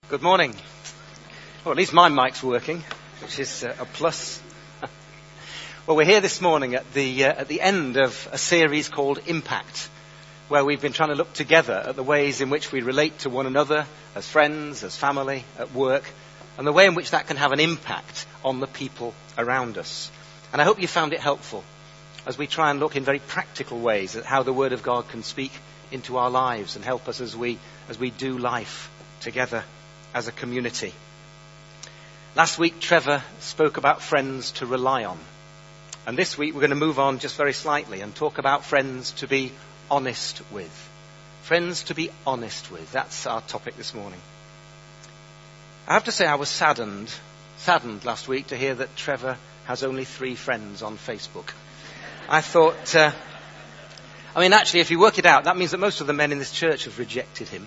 Good morning. Well, at least my mic's working, which is a plus. Well, we're here this morning at the end of a series called Impact, where we've been trying to look together at the ways in which we relate to one another as friends, as family, at work, and the way in which that can have an impact on the people around us. And I hope you found it helpful as we try and look in very practical ways at how the Word of God can speak into our lives and help us as we do life together as a community. Last week, Trevor spoke about friends to rely on. And this week, we're going to move on just very slightly and talk about friends to be honest with. Friends to be honest with. That's our topic this morning. I have to say I was saddened last week to hear that Trevor has only 3 friends on Facebook. I thought, actually, if you work it out, that means that most of the men in this church have rejected him.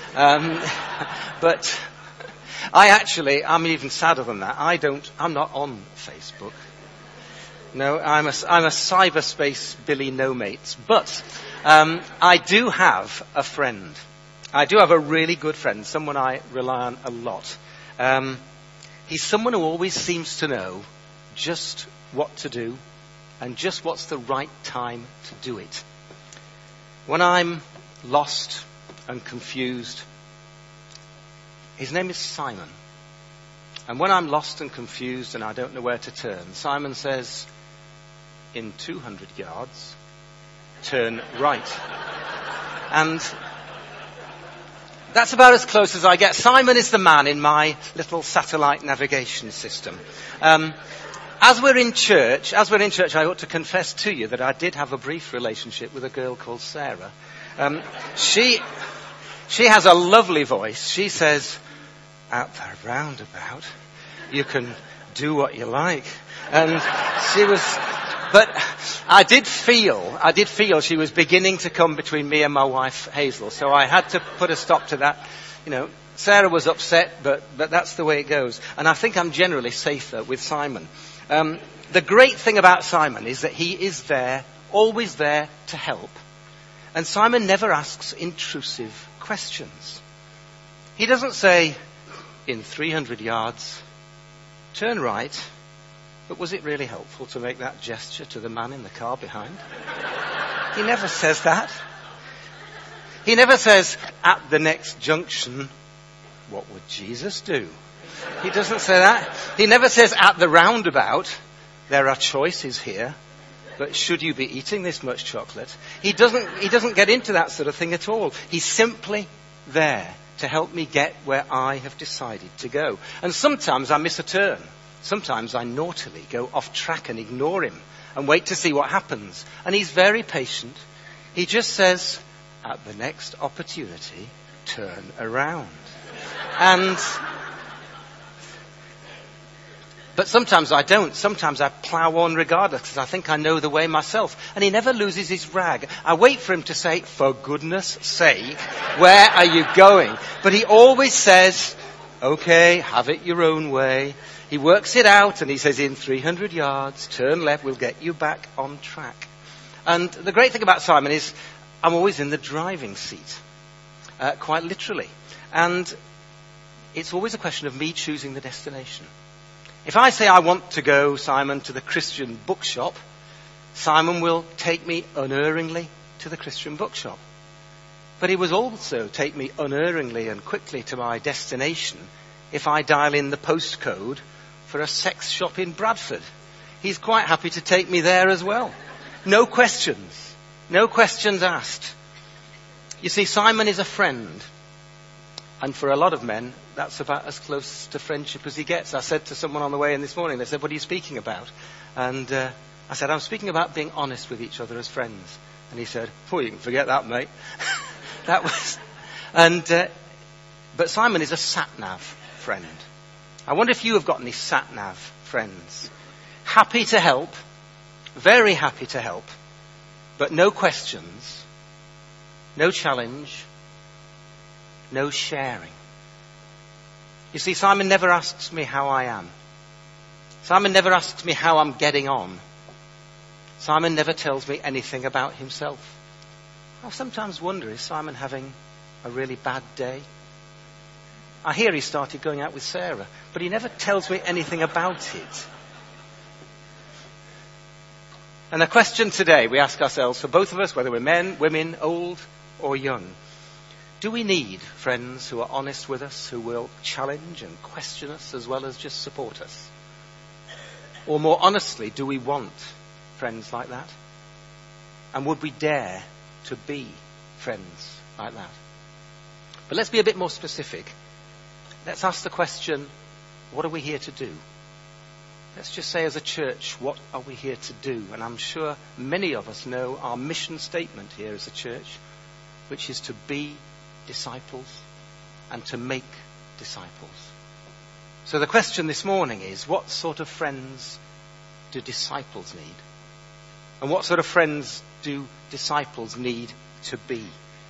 But I'm even sadder than that. I'm not on Facebook. No, I'm a cyberspace Billy No Mates. But I do have a friend. I do have a really good friend, someone I rely on a lot. He's someone who always seems to know just what to do and just what's the right time to do it. When I'm lost and confused, his name is Simon. And when I'm lost and confused and I don't know where to turn, Simon says, in 200 yards, turn right. And that's about as close as I get. Simon is the man in my little satellite navigation system. As we're in church, I ought to confess to you that I did have a brief relationship with a girl called Sarah. She has a lovely voice. She says, at the roundabout, you can do what you like. And but I did feel she was beginning to come between me and my wife, Hazel. So I had to put a stop to that. Sarah was upset, but that's the way it goes. And I think I'm generally safer with Simon. The great thing about Simon is that he is there, always there to help. And Simon never asks intrusive questions. He doesn't say, in 300 yards, turn right, but was it really helpful to make that gesture to the man in the car behind? He never says that. He never says, at the next junction, what would Jesus do? He doesn't say that. He never says, at the roundabout, there are choices here, but should you be eating this much chocolate? He doesn't get into that sort of thing at all. He's simply there to help me get where I have decided to go. And sometimes I miss a turn. Sometimes I naughtily go off track and ignore him and wait to see what happens. And he's very patient. He just says, at the next opportunity, turn around. But sometimes I don't. Sometimes I plough on regardless because I think I know the way myself. And he never loses his rag. I wait for him to say, for goodness sake, where are you going? But he always says, okay, have it your own way. He works it out and he says, in 300 yards, turn left, we'll get you back on track. And the great thing about Simon is I'm always in the driving seat, quite literally. And it's always a question of me choosing the destination. If I say I want to go, Simon, to the Christian bookshop, Simon will take me unerringly to the Christian bookshop. But he will also take me unerringly and quickly to my destination if I dial in the postcode for a sex shop in Bradford. He's quite happy to take me there as well. No questions. No questions asked. You see, Simon is a friend. And for a lot of men, that's about as close to friendship as he gets. I said to someone on the way in this morning, they said, what are you speaking about? And I said, I'm speaking about being honest with each other as friends. And he said, oh, you can forget that, mate. But Simon is a sat-nav friend. I wonder if you have got any sat-nav friends. Happy to help, very happy to help, but no questions, no challenge, no sharing. You see, Simon never asks me how I am. Simon never asks me how I'm getting on. Simon never tells me anything about himself. I sometimes wonder, is Simon having a really bad day? I hear he started going out with Sarah, but he never tells me anything about it. And the question today we ask ourselves, for both of us, whether we're men, women, old or young, do we need friends who are honest with us, who will challenge and question us as well as just support us? Or more honestly, do we want friends like that? And would we dare to be friends like that? But let's be a bit more specific. Let's ask the question, what are we here to do? Let's just say as a church, what are we here to do? And I'm sure many of us know our mission statement here as a church, which is to be disciples and to make disciples. So the question this morning is, what sort of friends do disciples need? And what sort of friends do disciples need to be?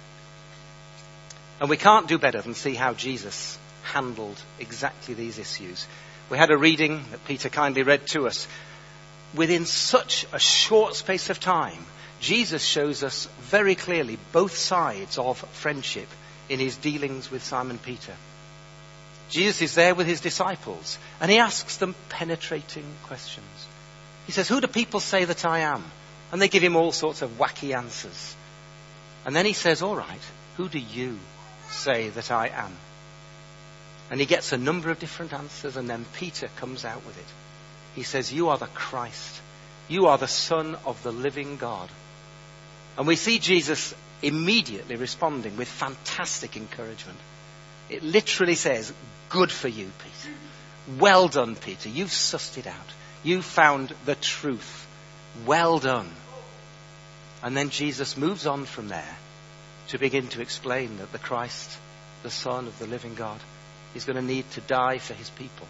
And we can't do better than see how Jesus handled exactly these issues. We had a reading that Peter kindly read to us. Within such a short space of time, Jesus shows us very clearly both sides of friendship in his dealings with Simon Peter. Jesus is there with his disciples and he asks them penetrating questions. He says, "Who do people say that I am?" And they give him all sorts of wacky answers. And then he says, "All right, who do you say that I am?" And he gets a number of different answers, and then Peter comes out with it. He says, "You are the Christ. You are the Son of the living God." And we see Jesus immediately responding with fantastic encouragement. It literally says, "Good for you, Peter. Well done, Peter. You've sussed it out. You found the truth. Well done." And then Jesus moves on from there to begin to explain that the Christ, the Son of the living God, is going to need to die for his people.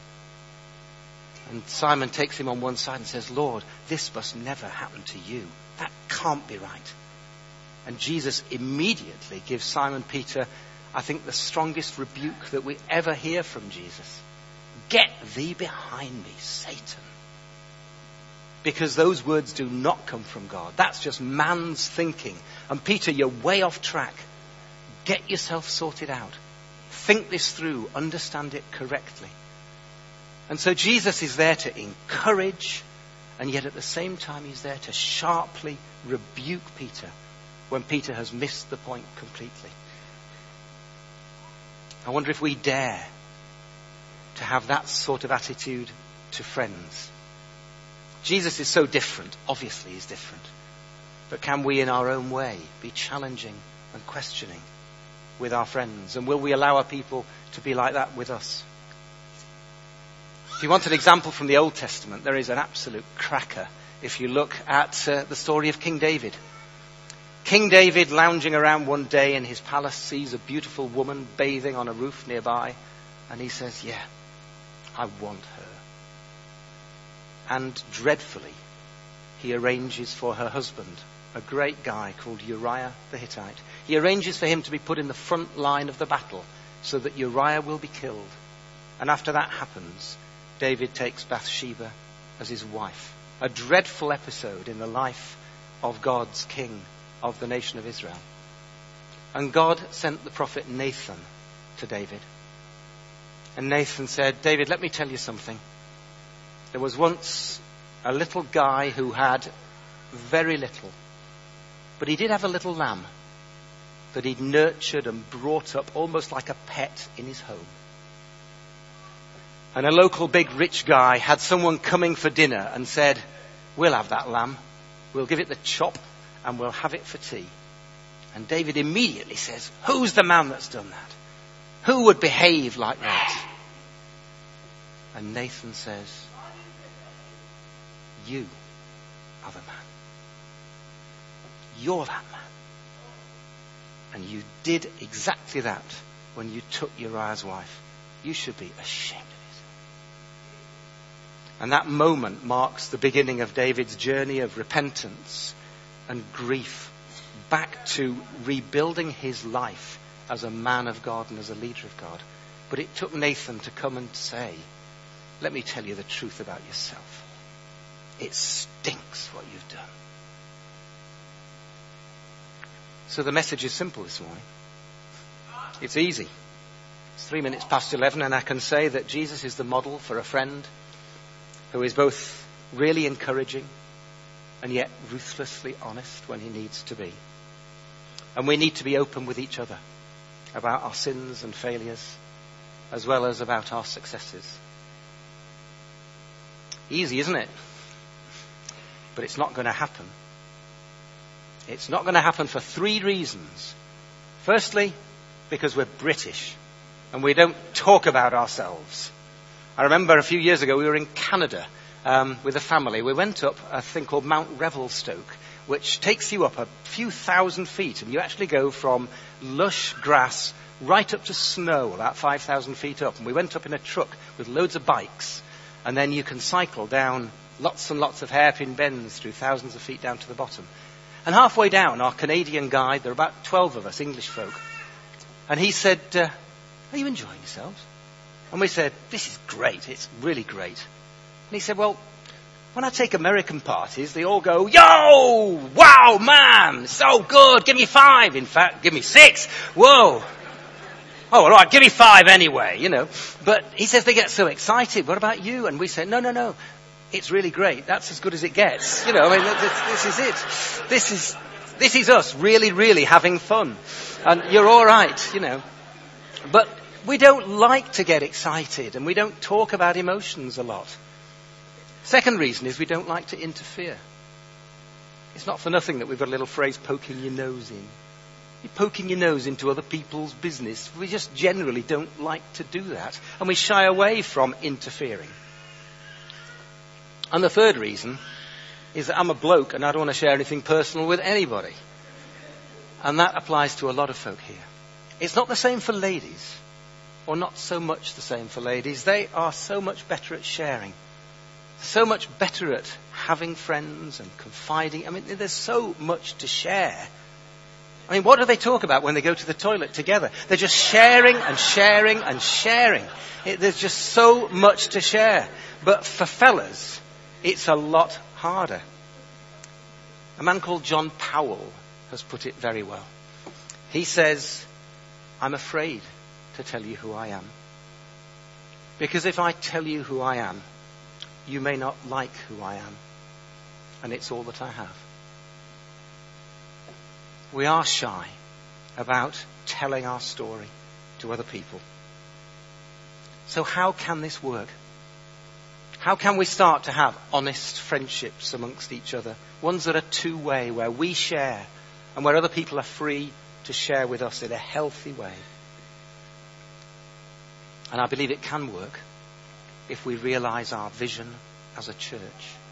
And Simon takes him on one side and says, "Lord, this must never happen to you. That can't be right." And Jesus immediately gives Simon Peter, I think, the strongest rebuke that we ever hear from Jesus. "Get thee behind me, Satan." Because those words do not come from God. That's just man's thinking. And Peter, you're way off track. Get yourself sorted out. Think this through. Understand it correctly. And so Jesus is there to encourage, and yet at the same time he's there to sharply rebuke Peter when Peter has missed the point completely. I wonder if we dare to have that sort of attitude to friends. Jesus is so different. Obviously he's different. But can we in our own way be challenging and questioning with our friends? And will we allow our people to be like that with us? If you want an example from the Old Testament, there is an absolute cracker if you look at the story of King David. King David, lounging around one day in his palace, sees a beautiful woman bathing on a roof nearby, and he says, "Yeah, I want her." And dreadfully, he arranges for her husband, a great guy called Uriah the Hittite. He arranges for him to be put in the front line of the battle so that Uriah will be killed. And after that happens, David takes Bathsheba as his wife. A dreadful episode in the life of God's king of the nation of Israel. And God sent the prophet Nathan to David. And Nathan said, "David, let me tell you something. There was once a little guy who had very little, but he did have a little lamb that he'd nurtured and brought up almost like a pet in his home. And a local big rich guy had someone coming for dinner and said, 'We'll have that lamb. We'll give it the chop and we'll have it for tea.' And David immediately says, 'Who's the man that's done that? Who would behave like that?' And Nathan says, 'You are the man. You're that man. And you did exactly that when you took Uriah's wife. You should be ashamed of it.' And that moment marks the beginning of David's journey of repentance and grief back to rebuilding his life as a man of God and as a leader of God. But it took Nathan to come and say, 'Let me tell you the truth about yourself. It stinks what you've done.' So the message is simple this morning. It's easy. It's 11 and I can say that Jesus is the model for a friend who is both really encouraging and yet ruthlessly honest when he needs to be. And we need to be open with each other about our sins and failures as well as about our successes. Easy, isn't it? But it's not going to happen. It's not going to happen for 3 reasons. Firstly, because we're British and we don't talk about ourselves. I remember a few years ago we were in Canada with a family. We went up a thing called Mount Revelstoke, which takes you up a few thousand feet, and you actually go from lush grass right up to snow, about 5,000 feet up. And we went up in a truck with loads of bikes, and then you can cycle down lots and lots of hairpin bends through thousands of feet down to the bottom. And halfway down, our Canadian guide, there are about 12 of us, English folk, and he said, are you enjoying yourselves? And we said, this is great, it's really great. And he said, well, when I take American parties, they all go, yo, wow, man, so good, give me 5. In fact, give me 6. Whoa. Oh, all right, give me 5 anyway, you know. But he says they get so excited. What about you? And we say, no. It's really great. That's as good as it gets. You know, I mean, this is it. This is us really, really having fun. And you're all right, you know. But we don't like to get excited and we don't talk about emotions a lot. Second reason is we don't like to interfere. It's not for nothing that we've got a little phrase, poking your nose in. You're poking your nose into other people's business. We just generally don't like to do that. And we shy away from interfering. And the third reason is that I'm a bloke and I don't want to share anything personal with anybody. And that applies to a lot of folk here. It's not the same for ladies, or not so much the same for ladies. They are so much better at sharing, so much better at having friends and confiding. I mean, there's so much to share. I mean, what do they talk about when they go to the toilet together? They're just sharing and sharing and sharing. There's just so much to share. But for fellas, it's a lot harder. A man called John Powell has put it very well. He says, I'm afraid to tell you who I am. Because if I tell you who I am, you may not like who I am. And it's all that I have. We are shy about telling our story to other people. So how can this work? How can we start to have honest friendships amongst each other? Ones that are two-way, where we share and where other people are free to share with us in a healthy way. And I believe it can work if we realize our vision as a church.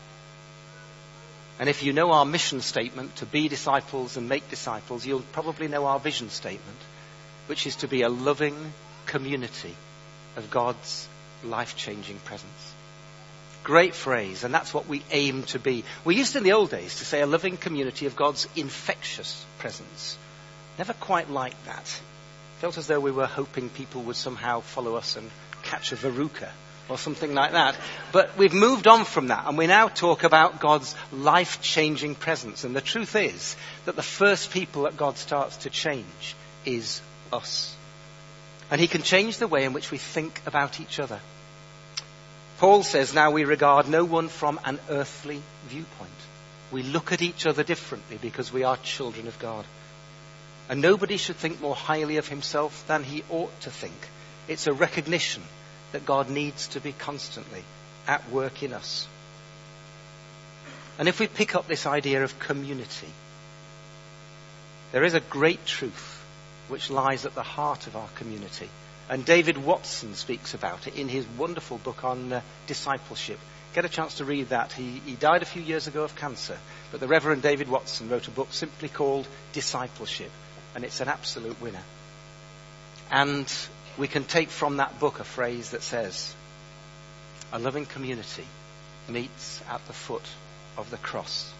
And if you know our mission statement, to be disciples and make disciples, you'll probably know our vision statement, which is to be a loving community of God's life-changing presence. Great phrase, and that's what we aim to be. We used in the old days to say a loving community of God's infectious presence. Never quite liked that. Felt as though we were hoping people would somehow follow us and catch a verruca or something like that. But we've moved on from that, and we now talk about God's life-changing presence. And the truth is that the first people that God starts to change is us. And he can change the way in which we think about each other. Paul says, now we regard no one from an earthly viewpoint. We look at each other differently because we are children of God. And nobody should think more highly of himself than he ought to think. It's a recognition that God needs to be constantly at work in us. And if we pick up this idea of community, there is a great truth which lies at the heart of our community. And David Watson speaks about it in his wonderful book on discipleship. Get a chance to read that. He died a few years ago of cancer. But the Reverend David Watson wrote a book simply called Discipleship. And it's an absolute winner. And we can take from that book a phrase that says, a loving community meets at the foot of the cross.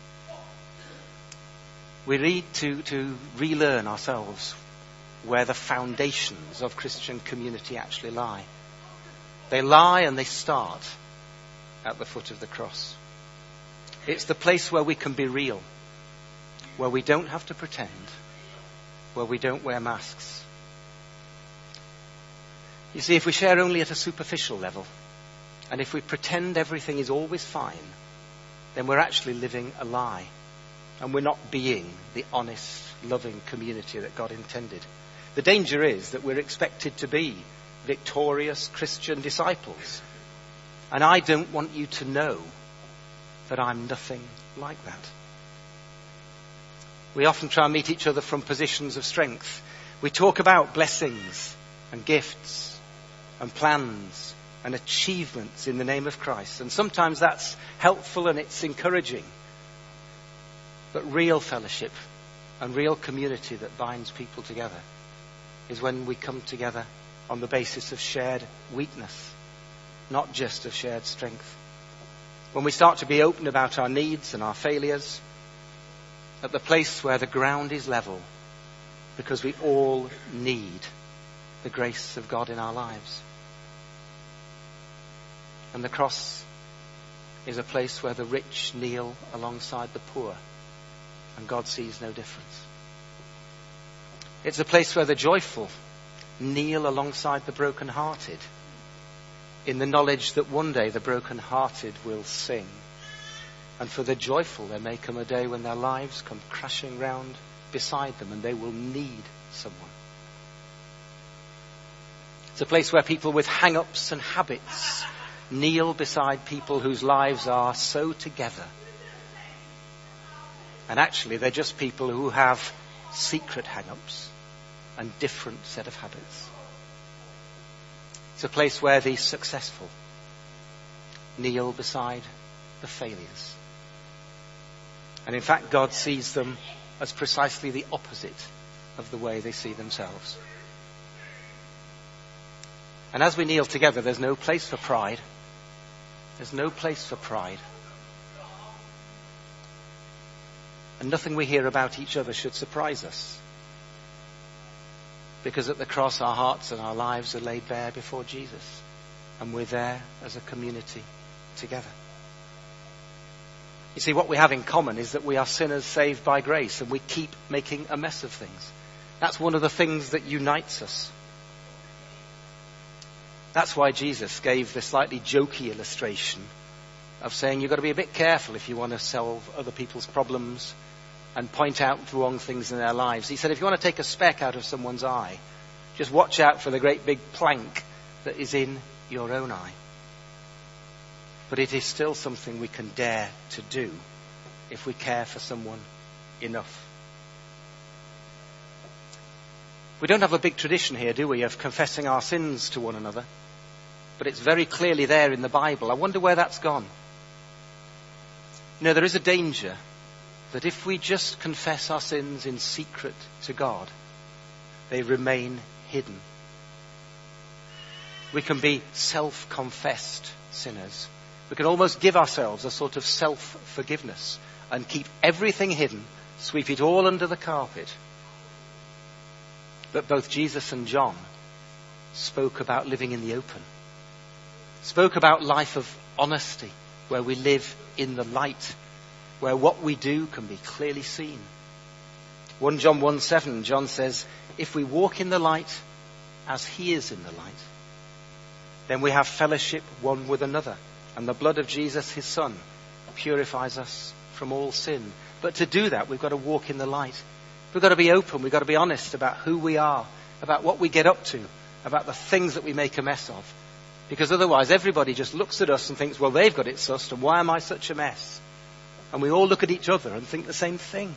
We need to relearn ourselves where the foundations of Christian community actually lie. They lie and they start at the foot of the cross. It's the place where we can be real, where we don't have to pretend, where we don't wear masks. You see, if we share only at a superficial level, and if we pretend everything is always fine, then we're actually living a lie. And we're not being the honest, loving community that God intended. The danger is that we're expected to be victorious Christian disciples. And I don't want you to know that I'm nothing like that. We often try and meet each other from positions of strength. We talk about blessings and gifts and plans and achievements in the name of Christ. And sometimes that's helpful and it's encouraging. But real fellowship and real community that binds people together is when we come together on the basis of shared weakness, not just of shared strength. When we start to be open about our needs and our failures, at the place where the ground is level, because we all need the grace of God in our lives. And the cross is a place where the rich kneel alongside the poor, and God sees no difference. It's a place where the joyful kneel alongside the brokenhearted, in the knowledge that one day the brokenhearted will sing. And for the joyful, there may come a day when their lives come crashing round beside them and they will need someone. It's a place where people with hang-ups and habits kneel beside people whose lives are so together. And actually, they're just people who have secret hang-ups and different set of habits. It's a place where the successful kneel beside the failures. And in fact, God sees them as precisely the opposite of the way they see themselves. And as we kneel together, there's no place for pride. There's no place for pride. And nothing we hear about each other should surprise us. Because at the cross, our hearts and our lives are laid bare before Jesus. And we're there as a community together. You see, what we have in common is that we are sinners saved by grace, and we keep making a mess of things. That's one of the things that unites us. That's why Jesus gave the slightly jokey illustration of saying you've got to be a bit careful if you want to solve other people's problems and point out the wrong things in their lives. He said if you want to take a speck out of someone's eye, just watch out for the great big plank that is in your own eye. But it is still something we can dare to do if we care for someone enough. We don't have a big tradition here, do we, of confessing our sins to one another? But it's very clearly there in the Bible. I wonder where that's gone. You know, there is a danger that if we just confess our sins in secret to God, they remain hidden. We can be self-confessed sinners. We can almost give ourselves a sort of self-forgiveness and keep everything hidden, sweep it all under the carpet. But both Jesus and John spoke about living in the open, spoke about life of honesty, where we live in the light, where what we do can be clearly seen. 1 John 1:7, John says, if we walk in the light as he is in the light, then we have fellowship one with another. And the blood of Jesus, his son, purifies us from all sin. But to do that, we've got to walk in the light. We've got to be open. We've got to be honest about who we are, about what we get up to, about the things that we make a mess of. Because otherwise, everybody just looks at us and thinks, well, they've got it sussed, and why am I such a mess? And we all look at each other and think the same thing.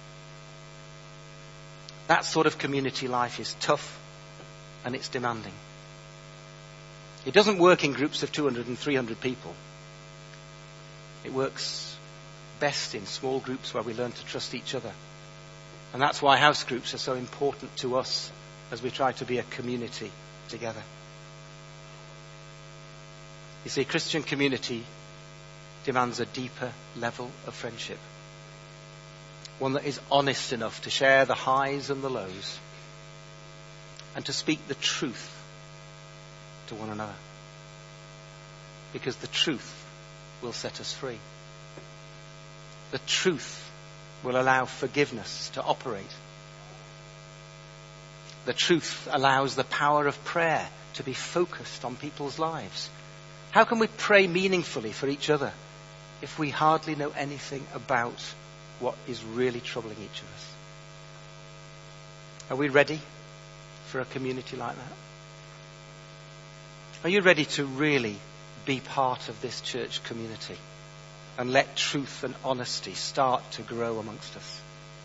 That sort of community life is tough and it's demanding. It doesn't work in groups of 200 and 300 people. It works best in small groups where we learn to trust each other. And that's why house groups are so important to us as we try to be a community together. You see, Christian community demands a deeper level of friendship. One that is honest enough to share the highs and the lows and to speak the truth to one another. Because the truth will set us free. The truth will allow forgiveness to operate. The truth allows the power of prayer to be focused on people's lives? How can we pray meaningfully for each other if we hardly know anything about what is really troubling each of us? Are we ready for a community like that? Are you ready to really be part of this church community and let truth and honesty start to grow amongst us?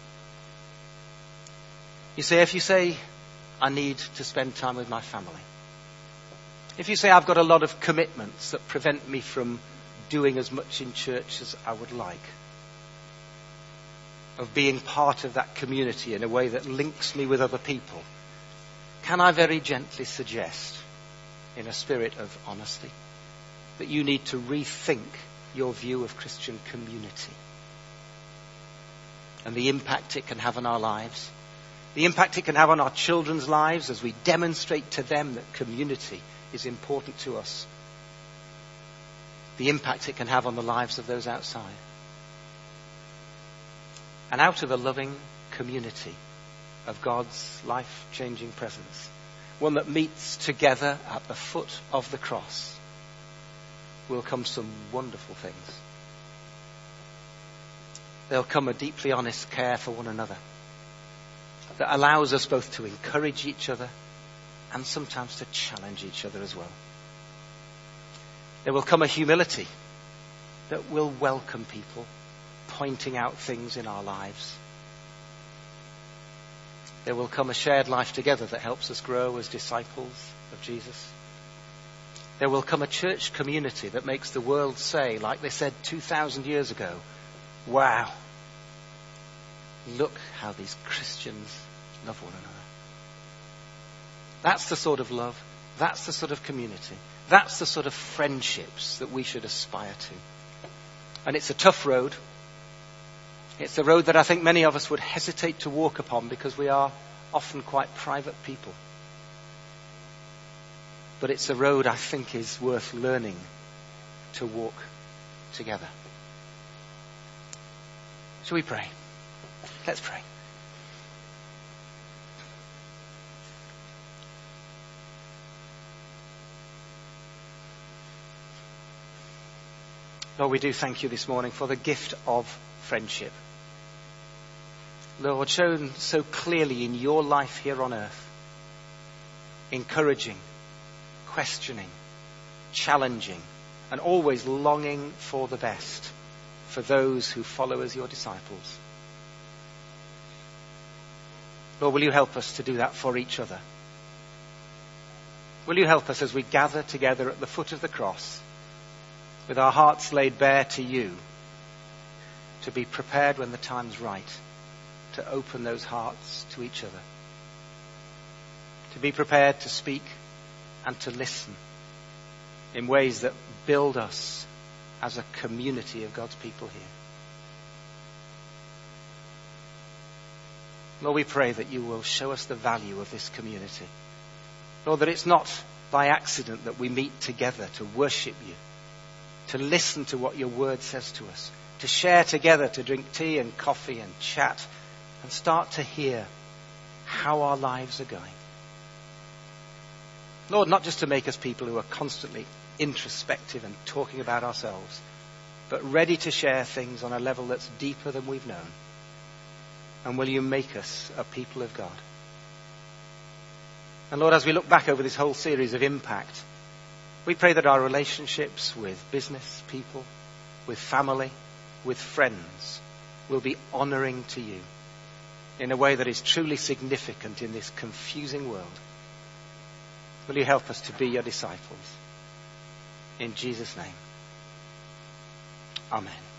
If you say, I need to spend time with my family. If you say, I've got a lot of commitments that prevent me from doing as much in church as I would like, of being part of that community in a way that links me with other people, can I very gently suggest, in a spirit of honesty, that you need to rethink your view of Christian community and the impact it can have on our lives, the impact it can have on our children's lives as we demonstrate to them that community is important to us, the impact it can have on the lives of those outside. And out of a loving community of God's life-changing presence, one that meets together at the foot of the cross, will come some wonderful things. There'll come a deeply honest care for one another that allows us both to encourage each other and sometimes to challenge each other as well. There will come a humility that will welcome people pointing out things in our lives. There will come a shared life together that helps us grow as disciples of Jesus. There will come a church community that makes the world say, like they said 2,000 years ago, wow, look how these Christians love one another. That's the sort of love, that's the sort of community, that's the sort of friendships that we should aspire to. And it's a tough road. It's a road that I think many of us would hesitate to walk upon because we are often quite private people. But it's a road I think is worth learning to walk together. Shall we pray? Let's pray. Lord, we do thank you this morning for the gift of friendship. Lord, shown so clearly in your life here on earth, encouraging, questioning, challenging, and always longing for the best for those who follow as your disciples. Lord, will you help us to do that for each other? Will you help us as we gather together at the foot of the cross, with our hearts laid bare to you, to be prepared when the time's right, to open those hearts to each other, to be prepared to speak and to listen in ways that build us as a community of God's people here. Lord, we pray that you will show us the value of this community. Lord, that it's not by accident that we meet together to worship you, to listen to what your word says to us, to share together, to drink tea and coffee and chat and start to hear how our lives are going. Lord, not just to make us people who are constantly introspective and talking about ourselves, but ready to share things on a level that's deeper than we've known. And will you make us a people of God? And Lord, as we look back over this whole series of Impact, we pray that our relationships with business people, with family, with friends will be honouring to you in a way that is truly significant in this confusing world. Will you help us to be your disciples? In Jesus' name. Amen.